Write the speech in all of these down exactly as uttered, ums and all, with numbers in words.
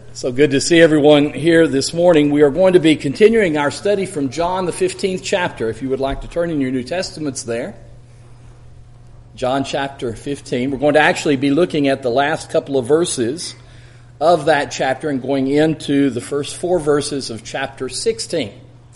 So good to see everyone here this morning. We are going to be continuing our study from John, the fifteenth chapter. If you would like to turn in your New Testaments there. John chapter fifteen. We're going to actually be looking at the last couple of verses of that chapter and going into the first four verses of chapter sixteen.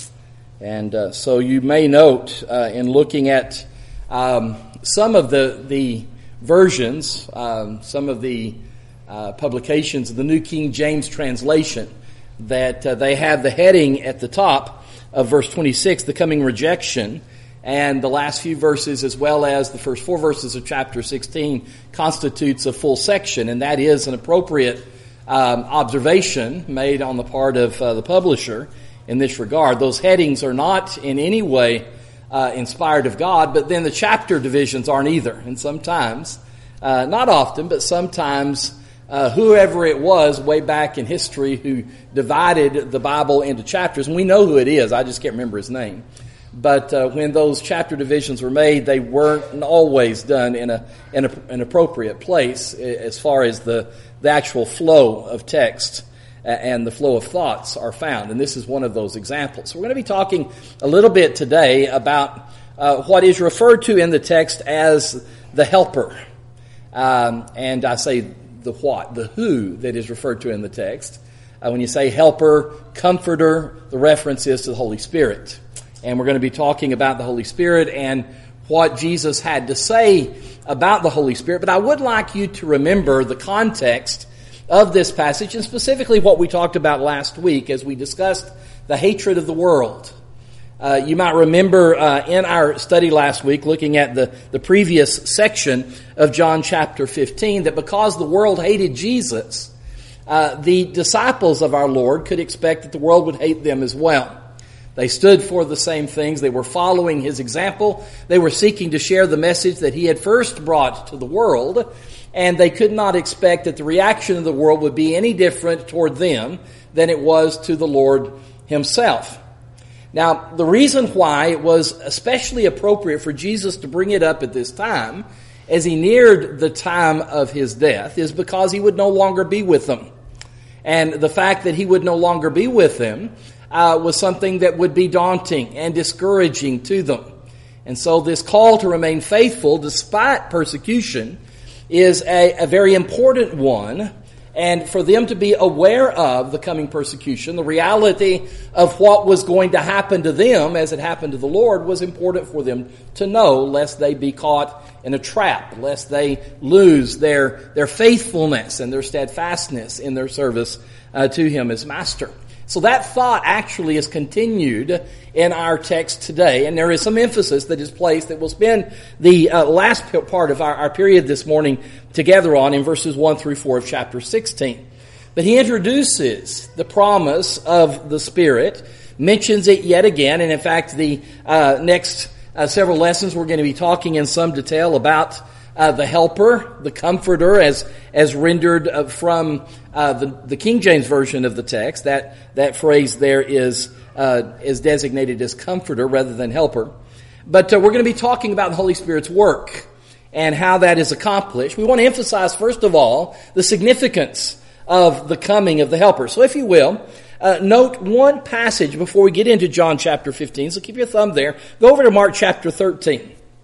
And uh, so you may note uh, in looking at um, some of the, the versions, um, some of the Uh, publications of the New King James translation, that uh, they have the heading at the top of verse twenty-six, the coming rejection, and the last few verses as well as the first four verses of chapter sixteen constitutes a full section, and that is an appropriate um, observation made on the part of uh, the publisher in this regard. Those headings are not in any way uh, inspired of God, but then the chapter divisions aren't either, and sometimes, uh, not often, but sometimes Uh, whoever it was way back in history who divided the Bible into chapters, and we know who it is, I just can't remember his name. But uh, when those chapter divisions were made, they weren't always done in a in a, an appropriate place as far as the, the actual flow of text and the flow of thoughts are found. And this is one of those examples. So we're going to be talking a little bit today about uh, what is referred to in the text as the helper. Um, and I say the what, the who that is referred to in the text. Uh, when you say helper, comforter, the reference is to the Holy Spirit. And we're going to be talking about the Holy Spirit and what Jesus had to say about the Holy Spirit. But I would like you to remember the context of this passage, and specifically what we talked about last week as we discussed the hatred of the world. Uh, you might remember uh, in our study last week, looking at the, the previous section of John chapter fifteen, that because the world hated Jesus, uh, the disciples of our Lord could expect that the world would hate them as well. They stood for the same things. They were following His example. They were seeking to share the message that He had first brought to the world, and they could not expect that the reaction of the world would be any different toward them than it was to the Lord Himself. Now, the reason why it was especially appropriate for Jesus to bring it up at this time, as He neared the time of His death, is because He would no longer be with them. And the fact that He would no longer be with them uh, was something that would be daunting and discouraging to them. And so this call to remain faithful despite persecution is a, a very important one. And for them to be aware of the coming persecution, the reality of what was going to happen to them as it happened to the Lord, was important for them to know, lest they be caught in a trap, lest they lose their, their faithfulness and their steadfastness in their service uh, to Him as Master. So that thought actually is continued in our text today, and there is some emphasis that is placed that we'll spend the uh, last part of our, our period this morning together on in verses one through four of chapter sixteen. But he introduces the promise of the Spirit, mentions it yet again, and in fact the uh, next uh, several lessons we're going to be talking in some detail about Uh, the helper, the comforter, as as rendered uh, from uh, the the King James version of the text. That that phrase there is uh, is designated as comforter rather than helper. But uh, we're going to be talking about the Holy Spirit's work and how that is accomplished. We want to emphasize first of all the significance of the coming of the helper. So, if you will, uh, note one passage before we get into John chapter fifteen. So keep your thumb there. Go over to Mark chapter thirteen.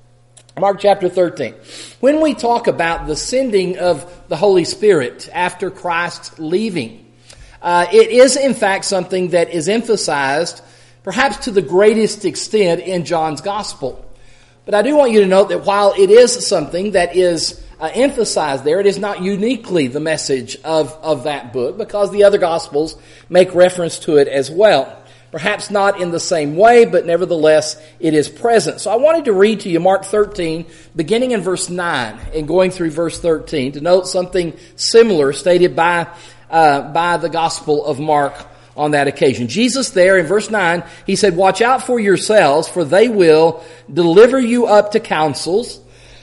Mark chapter thirteen. When we talk about the sending of the Holy Spirit after Christ's leaving, uh, it is in fact something that is emphasized perhaps to the greatest extent in John's Gospel. But I do want you to note that while it is something that is uh, emphasized there, it is not uniquely the message of, of that book, because the other Gospels make reference to it as well. Perhaps not in the same way, but nevertheless it is present. So I wanted to read to you Mark thirteen, beginning in verse nine and going through verse thirteen, to note something similar stated by uh, by the Gospel of Mark on that occasion. Jesus there in verse nine, He said, "Watch out for yourselves, for they will deliver you up to councils."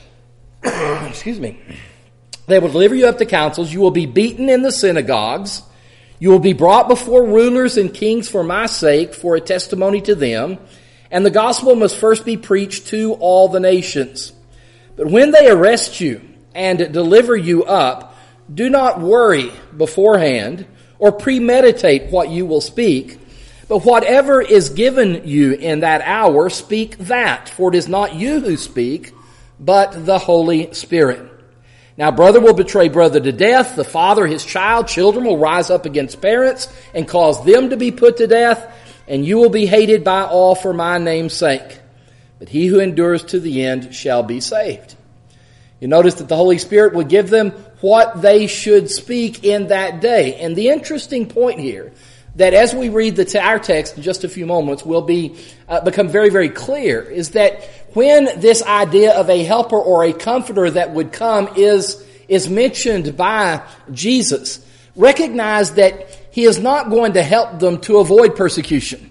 Excuse me. "They will deliver you up to councils. You will be beaten in the synagogues. You will be brought before rulers and kings for my sake, for a testimony to them. And the gospel must first be preached to all the nations. But when they arrest you and deliver you up, do not worry beforehand or premeditate what you will speak, but whatever is given you in that hour, speak that, for it is not you who speak, but the Holy Spirit. Now brother will betray brother to death, the father his child, children will rise up against parents and cause them to be put to death, and you will be hated by all for my name's sake. But he who endures to the end shall be saved. You notice that the Holy Spirit will give them what they should speak in that day. And the interesting point here, that as we read the, our text in just a few moments, will be uh, become very, very clear, is that when this idea of a helper or a comforter that would come is, is mentioned by Jesus, recognize that he is not going to help them to avoid persecution.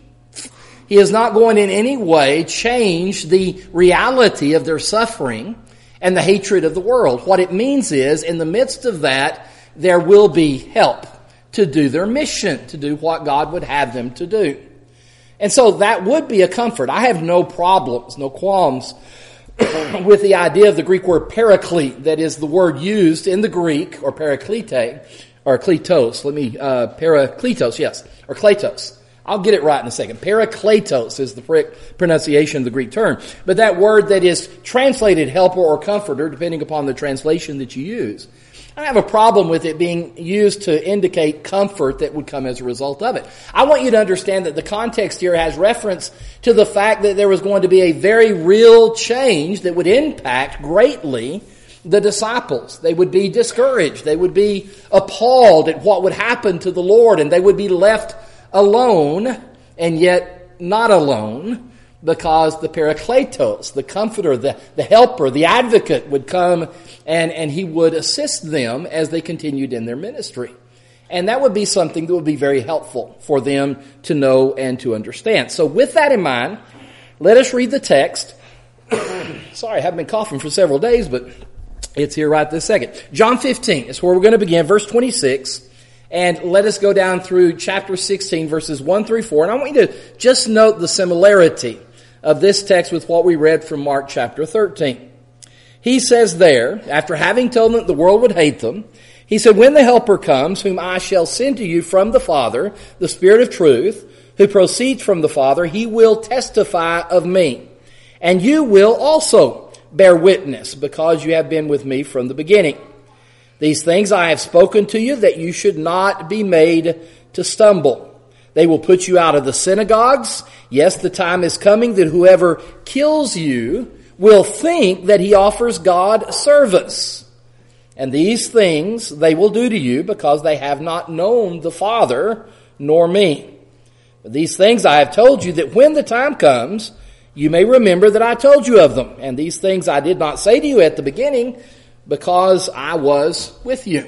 He is not going in any way change the reality of their suffering and the hatred of the world. What it means is, in the midst of that, there will be help to do their mission, to do what God would have them to do. And so that would be a comfort. I have no problems, no qualms with the idea of the Greek word paraclete, that is the word used in the Greek, or paraklete, or kletos. Let me, uh, parakletos, yes, or kletos. I'll get it right in a second. Parakletos is the pronunciation of the Greek term. But that word that is translated helper or comforter, depending upon the translation that you use. I have a problem with it being used to indicate comfort that would come as a result of it. I want you to understand that the context here has reference to the fact that there was going to be a very real change that would impact greatly the disciples. They would be discouraged. They would be appalled at what would happen to the Lord, and they would be left alone, and yet not alone, because the Parakletos, the comforter, the, the helper, the advocate would come and, and he would assist them as they continued in their ministry. And that would be something that would be very helpful for them to know and to understand. So with that in mind, let us read the text. Sorry, I haven't been coughing for several days, but it's here right this second. John fifteen is where we're going to begin, verse twenty-six. And let us go down through chapter sixteen, verses one through four. And I want you to just note the similarity of this text with what we read from Mark chapter thirteen. He says there, after having told them that the world would hate them, he said, when the Helper comes, whom I shall send to you from the Father, the Spirit of truth, who proceeds from the Father, he will testify of me. And you will also bear witness, because you have been with me from the beginning. These things I have spoken to you, that you should not be made to stumble. They will put you out of the synagogues. Yes, the time is coming that whoever kills you will think that he offers God service. And these things they will do to you, because they have not known the Father nor me. But these things I have told you, that when the time comes, you may remember that I told you of them. And these things I did not say to you at the beginning, because I was with you.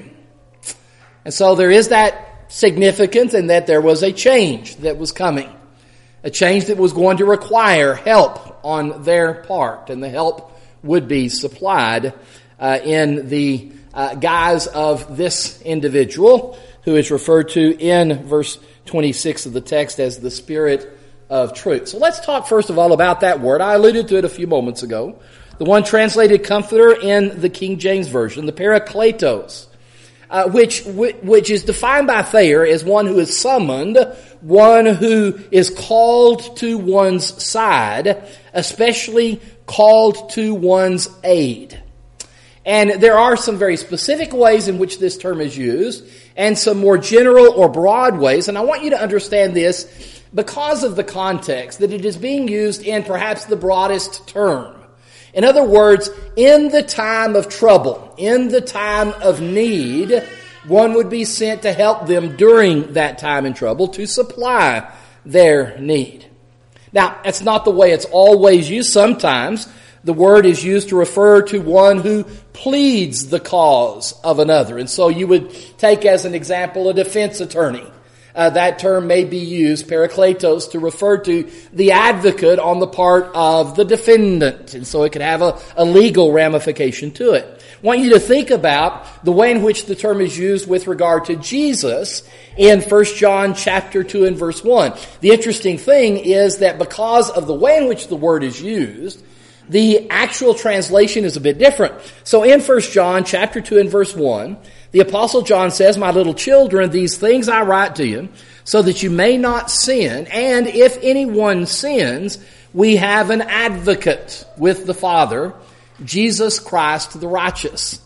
And so there is that significance in that there was a change that was coming. A change that was going to require help on their part. And the help would be supplied uh, in the uh, guise of this individual, who is referred to in verse twenty-six of the text as the Spirit of truth. So let's talk first of all about that word. I alluded to it a few moments ago. The one translated comforter in the King James Version, the Parakletos, uh, which which is defined by Thayer as one who is summoned, one who is called to one's side, especially called to one's aid. And there are some very specific ways in which this term is used, and some more general or broad ways. And I want you to understand this because of the context, that it is being used in perhaps the broadest term. In other words, in the time of trouble, in the time of need, one would be sent to help them during that time in trouble to supply their need. Now, that's not the way it's always used. Sometimes the word is used to refer to one who pleads the cause of another. And so you would take as an example a defense attorney. Uh, that term may be used, parakletos, to refer to the advocate on the part of the defendant. And so it could have a, a legal ramification to it. I want you to think about the way in which the term is used with regard to Jesus in First John chapter two and verse one. The interesting thing is that because of the way in which the word is used, the actual translation is a bit different. So in First John chapter two and verse one, The Apostle John says, "My little children, these things I write to you, so that you may not sin. And if anyone sins, we have an advocate with the Father, Jesus Christ the righteous."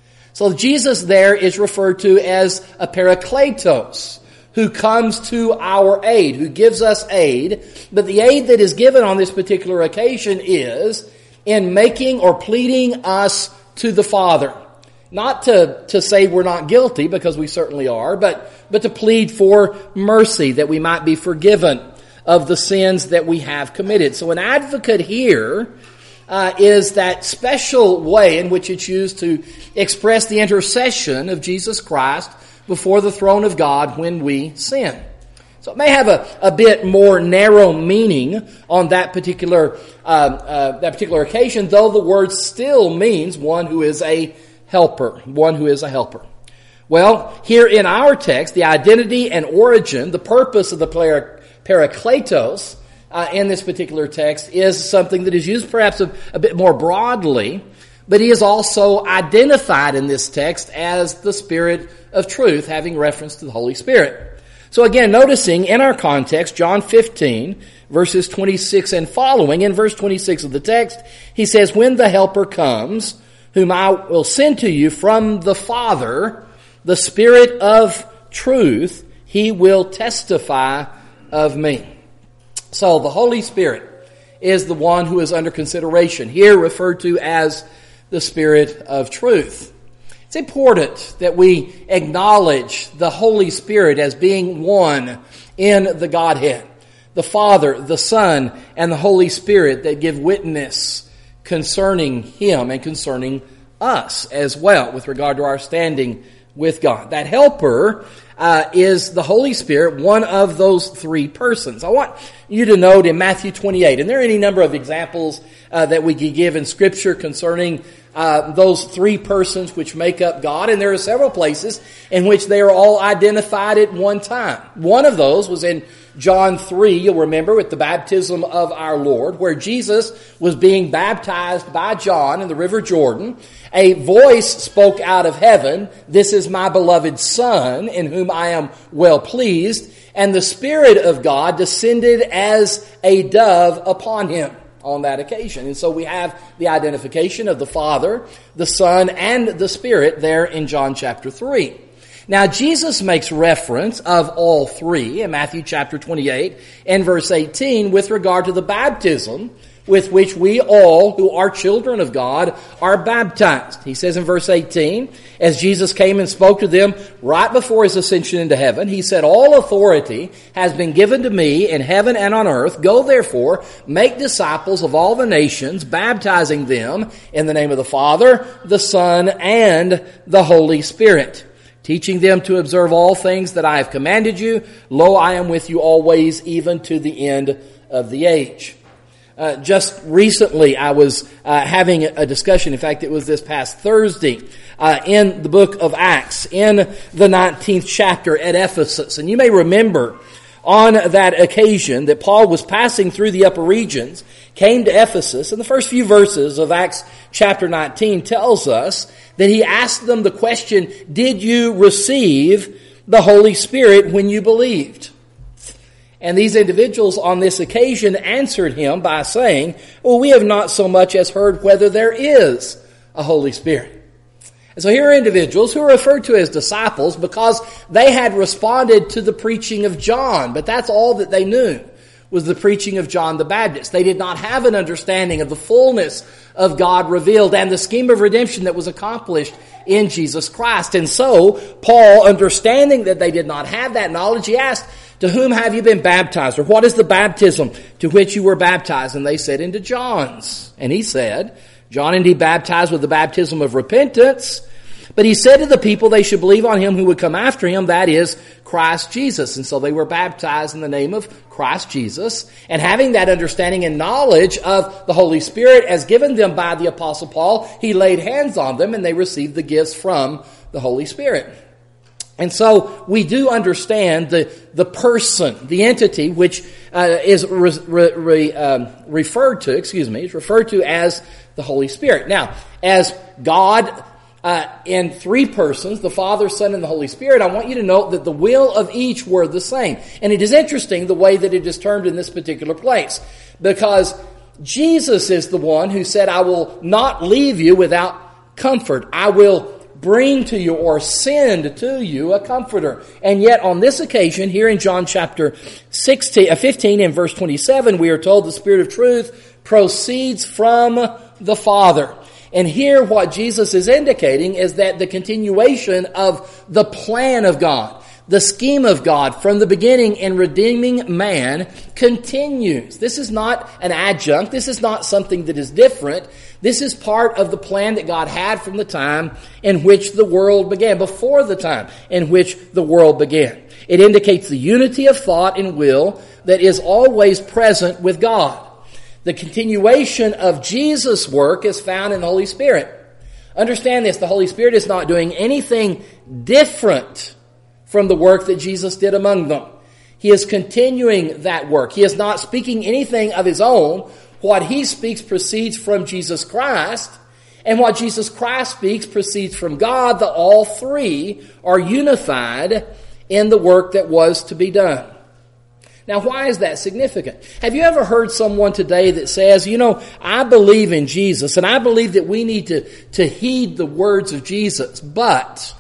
So Jesus there is referred to as a parakletos, who comes to our aid, who gives us aid. But the aid that is given on this particular occasion is in making or pleading us to the Father. Not to, to say we're not guilty, because we certainly are, but, but to plead for mercy, that we might be forgiven of the sins that we have committed. So an advocate here uh, is that special way in which it's used to express the intercession of Jesus Christ before the throne of God when we sin. So it may have a, a bit more narrow meaning on that particular uh, uh, that particular occasion, though the word still means one who is a helper, one who is a helper. Well, here in our text, the identity and origin, the purpose of the parakletos uh, in this particular text is something that is used perhaps a, a bit more broadly, but he is also identified in this text as the Spirit of truth, having reference to the Holy Spirit. So again, noticing in our context, John fifteen, verses twenty-six and following, in verse twenty-six of the text, he says, "When the Helper comes, whom I will send to you from the Father, the Spirit of truth, he will testify of me." So the Holy Spirit is the one who is under consideration, here referred to as the Spirit of truth. It's important that we acknowledge the Holy Spirit as being one in the Godhead. The Father, the Son, and the Holy Spirit that give witness concerning Him and concerning us as well with regard to our standing with God. That helper uh, is the Holy Spirit, one of those three persons. I want you to note in Matthew twenty-eight, and there are any number of examples uh, that we could give in Scripture concerning uh, those three persons which make up God, and there are several places in which they are all identified at one time. One of those was in John three, you'll remember, with the baptism of our Lord, where Jesus was being baptized by John in the River Jordan. A voice spoke out of heaven, "This is my beloved Son, in whom I am well pleased." And the Spirit of God descended as a dove upon him on that occasion. And so we have the identification of the Father, the Son, and the Spirit there in John chapter three. Now, Jesus makes reference of all three in Matthew chapter twenty-eight and verse eighteen with regard to the baptism with which we all who are children of God are baptized. He says in verse eighteen, as Jesus came and spoke to them right before his ascension into heaven, he said, "All authority has been given to me in heaven and on earth. Go therefore, make disciples of all the nations, baptizing them in the name of the Father, the Son, and the Holy Spirit, teaching them to observe all things that I have commanded you. Lo, I am with you always, even to the end of the age." Uh, just recently, I was uh, having a discussion. In fact, it was this past Thursday uh, in the book of Acts, in the nineteenth chapter at Ephesus. And you may remember on that occasion that Paul was passing through the upper regions, came to Ephesus, and the first few verses of Acts chapter nineteen tells us that he asked them the question, "Did you receive the Holy Spirit when you believed?" And these individuals on this occasion answered him by saying, "Well, we have not so much as heard whether there is a Holy Spirit." And so here are individuals who are referred to as disciples because they had responded to the preaching of John, but that's all that they knew, was the preaching of John the Baptist. They did not have an understanding of the fullness of God revealed and the scheme of redemption that was accomplished in Jesus Christ. And so, Paul, understanding that they did not have that knowledge, he asked, "To whom have you been baptized?" Or what is the baptism to which you were baptized? And they said, "Into John's." And he said, "John indeed baptized with the baptism of repentance, but he said to the people they should believe on him who would come after him, that is, Christ Jesus." And so they were baptized in the name of Christ Jesus. And having that understanding and knowledge of the Holy Spirit as given them by the Apostle Paul, he laid hands on them and they received the gifts from the Holy Spirit. And so we do understand the, the person, the entity, which uh, is re, re, re, um, referred to, excuse me, is referred to as the Holy Spirit. Now, as God uh, in three persons, the Father, Son, and the Holy Spirit, I want you to note that the will of each were the same. And it is interesting the way that it is termed in this particular place, because Jesus is the one who said, I will not leave you without comfort. I will bring to you or send to you a comforter. And yet on this occasion, here in John chapter sixteen, uh, fifteen and verse twenty-seven, we are told the Spirit of truth proceeds from the Father. And here what Jesus is indicating is that the continuation of the plan of God, the scheme of God from the beginning in redeeming man continues. This is not an adjunct. This is not something that is different. This is part of the plan that God had from the time in which the world began, before the time in which the world began. It indicates the unity of thought and will that is always present with God. The continuation of Jesus' work is found in the Holy Spirit. Understand this, the Holy Spirit is not doing anything different from the work that Jesus did among them. He is continuing that work. He is not speaking anything of his own. What he speaks proceeds from Jesus Christ, and what Jesus Christ speaks proceeds from God. The all three are unified in the work that was to be done. Now, why is that significant? Have you ever heard someone today that says, you know, I believe in Jesus, and I believe that we need to, to heed the words of Jesus, but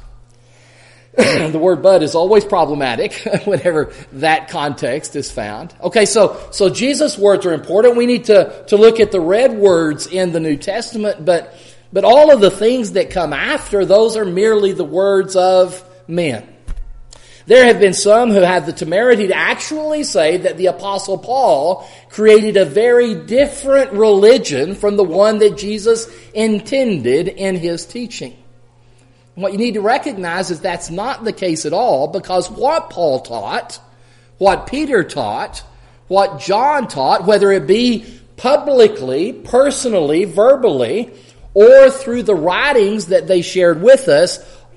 the word but is always problematic whenever that context is found. Okay, so so Jesus' words are important. We need to, to look at the red words in the New Testament, but but all of the things that come after, those are merely the words of men. There have been some who have the temerity to actually say that the Apostle Paul created a very different religion from the one that Jesus intended in his teaching. What you need to recognize is that's not the case at all, because what Paul taught, what Peter taught, what John taught, whether it be publicly, personally, verbally, or through the writings that they shared with us,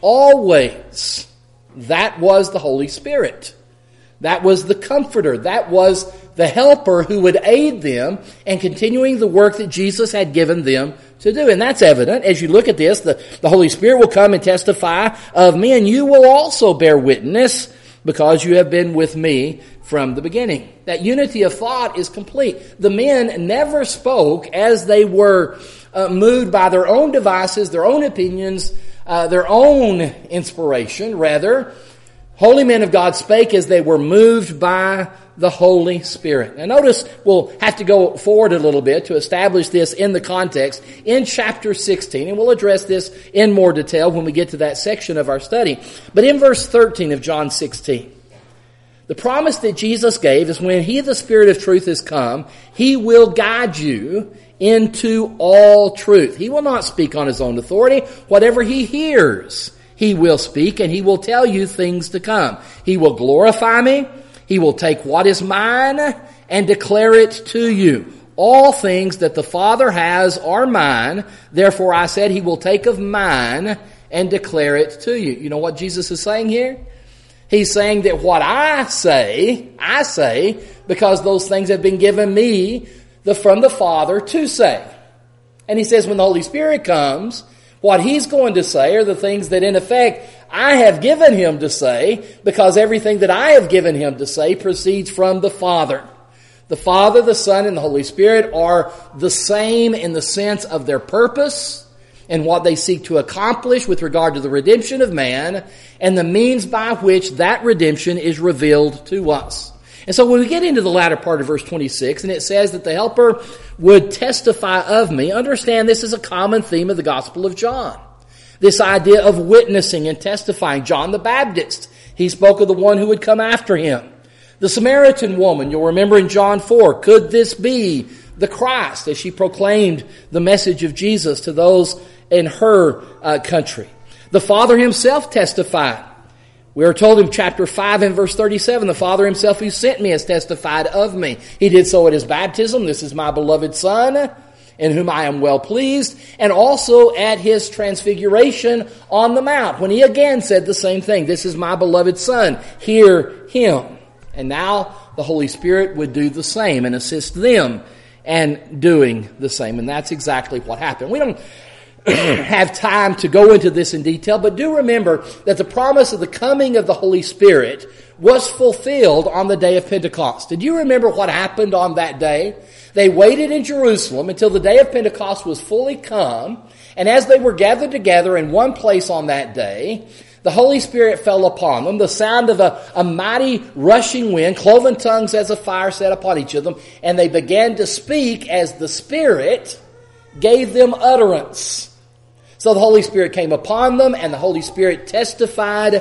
always, that was the Holy Spirit. That was the Comforter. That was the Helper who would aid them in continuing the work that Jesus had given them to do. And that's evident as you look at this. The, the Holy Spirit will come and testify of me, and you will also bear witness because you have been with me from the beginning. That unity of thought is complete. The men never spoke as they were uh, moved by their own devices, their own opinions, uh, their own inspiration. Rather, holy men of God spake as they were moved by the Holy Spirit. Now notice we'll have to go forward a little bit to establish this in the context in chapter sixteen, and we'll address this in more detail when we get to that section of our study. But in verse thirteen of John sixteen, the promise that Jesus gave is when He, the Spirit of truth, has come, He will guide you into all truth. He will not speak on His own authority. Whatever He hears, He will speak, and He will tell you things to come. He will glorify me. He will take what is mine and declare it to you. All things that the Father has are mine. Therefore I said He will take of mine and declare it to you. You know what Jesus is saying here? He's saying that what I say, I say because those things have been given me the, from the Father to say. And He says when the Holy Spirit comes, what He's going to say are the things that in effect I have given Him to say, because everything that I have given Him to say proceeds from the Father. The Father, the Son, and the Holy Spirit are the same in the sense of their purpose and what they seek to accomplish with regard to the redemption of man and the means by which that redemption is revealed to us. And so when we get into the latter part of verse twenty-six, and it says that the Helper would testify of me, understand this is a common theme of the Gospel of John. This idea of witnessing and testifying. John the Baptist, he spoke of the one who would come after him. The Samaritan woman, you'll remember in John four, could this be the Christ, as she proclaimed the message of Jesus to those in her uh, country. The Father Himself testified. We are told in chapter five and verse thirty-seven, the Father Himself who sent me has testified of me. He did so at His baptism. This is my beloved Son, in whom I am well pleased, and also at His transfiguration on the mount, when He again said the same thing. This is my beloved Son. Hear Him. And now the Holy Spirit would do the same and assist them in doing the same. And that's exactly what happened. We don't have time to go into this in detail, but do remember that the promise of the coming of the Holy Spirit was fulfilled on the day of Pentecost. Did you remember what happened on that day? They waited in Jerusalem until the day of Pentecost was fully come, and as they were gathered together in one place on that day, the Holy Spirit fell upon them. The sound of a, a mighty rushing wind, cloven tongues as a fire set upon each of them, and they began to speak as the Spirit gave them utterance. So the Holy Spirit came upon them, and the Holy Spirit testified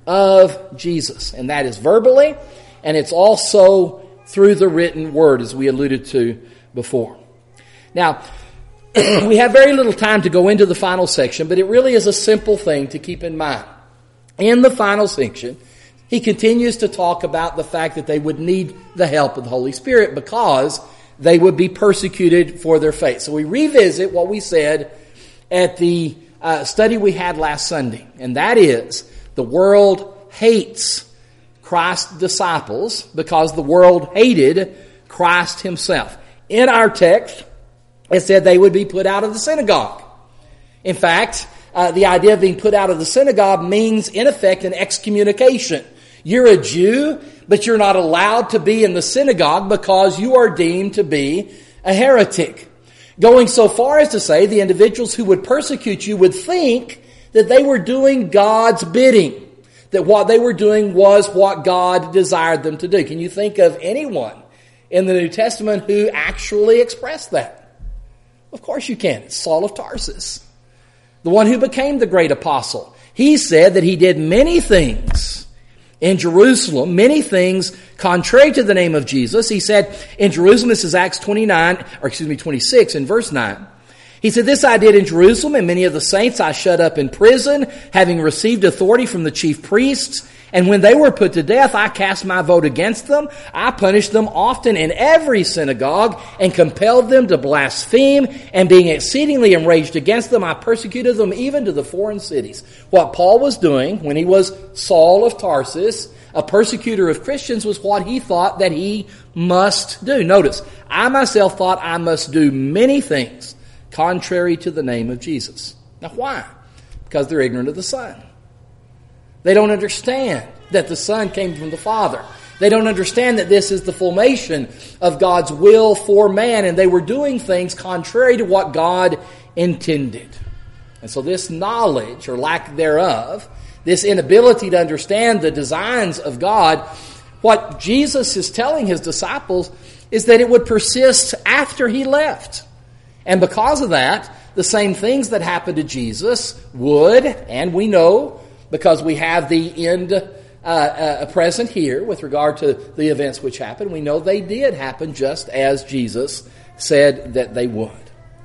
of Jesus. And that is verbally, and it's also through the written word, as we alluded to before. Now, we have very little time to go into the final section, but it really is a simple thing to keep in mind. In the final section, he continues to talk about the fact that they would need the help of the Holy Spirit because they would be persecuted for their faith. So we revisit what we said at the uh, study we had last Sunday, and that is the world hates Christ's disciples because the world hated Christ himself. In our text, it said they would be put out of the synagogue. In fact, uh, the idea of being put out of the synagogue means, in effect, an excommunication. You're a Jew, but you're not allowed to be in the synagogue because you are deemed to be a heretic. Going so far as to say the individuals who would persecute you would think that they were doing God's bidding, that what they were doing was what God desired them to do. Can you think of anyone in the New Testament who actually expressed that? Of course you can. It's Saul of Tarsus, the one who became the great apostle. He said that he did many things in Jerusalem, many things contrary to the name of Jesus. He said in Jerusalem, this is Acts twenty-nine, or excuse me, twenty-six in verse nine. He said, "This I did in Jerusalem, and many of the saints I shut up in prison, having received authority from the chief priests. And when they were put to death, I cast my vote against them. I punished them often in every synagogue and compelled them to blaspheme. And being exceedingly enraged against them, I persecuted them even to the foreign cities." What Paul was doing when he was Saul of Tarsus, a persecutor of Christians, was what he thought that he must do. Notice, I myself thought I must do many things contrary to the name of Jesus. Now why? Because they're ignorant of the Son. They don't understand that the Son came from the Father. They don't understand that this is the formation of God's will for man, and they were doing things contrary to what God intended. And so this knowledge, or lack thereof, this inability to understand the designs of God, what Jesus is telling his disciples is that it would persist after he left. And because of that, the same things that happened to Jesus would, and we know, because we have the end uh, uh, present here with regard to the events which happened, we know they did happen just as Jesus said that they would.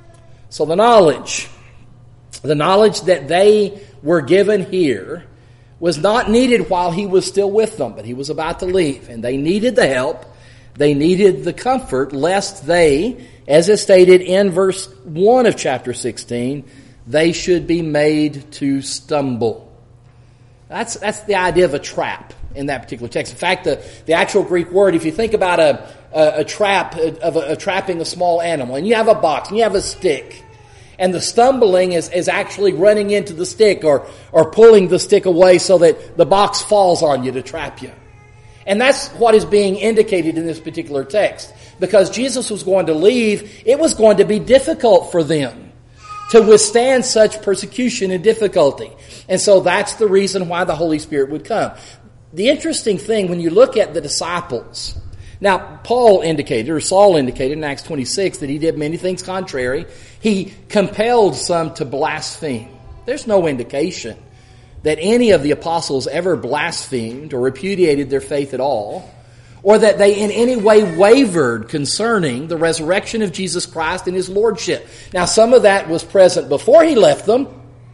So the knowledge, the knowledge that they were given here was not needed while he was still with them, but he was about to leave. And they needed the help, they needed the comfort, lest they, as is stated in verse one of chapter sixteen, they should be made to stumble. That's that's the idea of a trap in that particular text. In fact, the, the actual Greek word, if you think about a, a, a trap, of a, a trapping a small animal, and you have a box, and you have a stick, and the stumbling is, is actually running into the stick or, or pulling the stick away so that the box falls on you to trap you. And that's what is being indicated in this particular text. Because Jesus was going to leave, it was going to be difficult for them to withstand such persecution and difficulty. And so that's the reason why the Holy Spirit would come. The interesting thing, when you look at the disciples, now Paul indicated, or Saul indicated in Acts twenty-six, that he did many things contrary. He compelled some to blaspheme. There's no indication that any of the apostles ever blasphemed or repudiated their faith at all, or that they in any way wavered concerning the resurrection of Jesus Christ and his lordship. Now, some of that was present before he left them,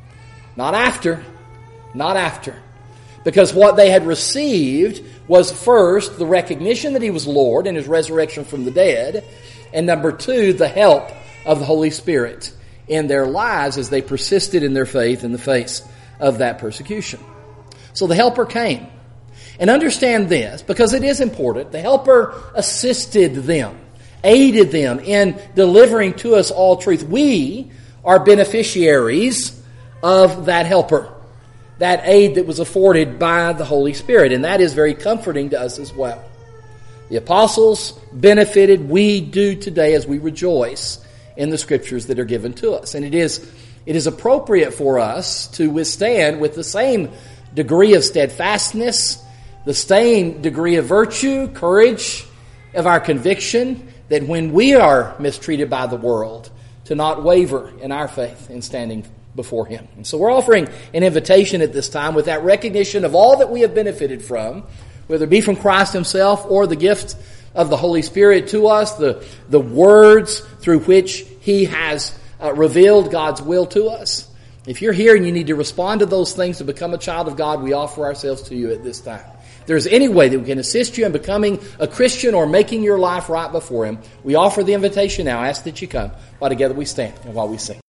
not after, not after. Because what they had received was first the recognition that he was Lord and his resurrection from the dead, and number two, the help of the Holy Spirit in their lives as they persisted in their faith in the face of that persecution. So the Helper came. And understand this, because it is important, the Helper assisted them, aided them in delivering to us all truth. We are beneficiaries of that helper, that aid that was afforded by the Holy Spirit. And that is very comforting to us as well. The apostles benefited. We do today as we rejoice in the Scriptures that are given to us. And it is, it is appropriate for us to withstand with the same degree of steadfastness, the same degree of virtue, courage of our conviction, that when we are mistreated by the world, to not waver in our faith in standing before Him. And so we're offering an invitation at this time with that recognition of all that we have benefited from, whether it be from Christ Himself or the gift of the Holy Spirit to us, the, the words through which He has uh, revealed God's will to us. If you're here and you need to respond to those things to become a child of God, we offer ourselves to you at this time. If there's any way that we can assist you in becoming a Christian or making your life right before Him, we offer the invitation now. I ask that you come while together we stand and while we sing.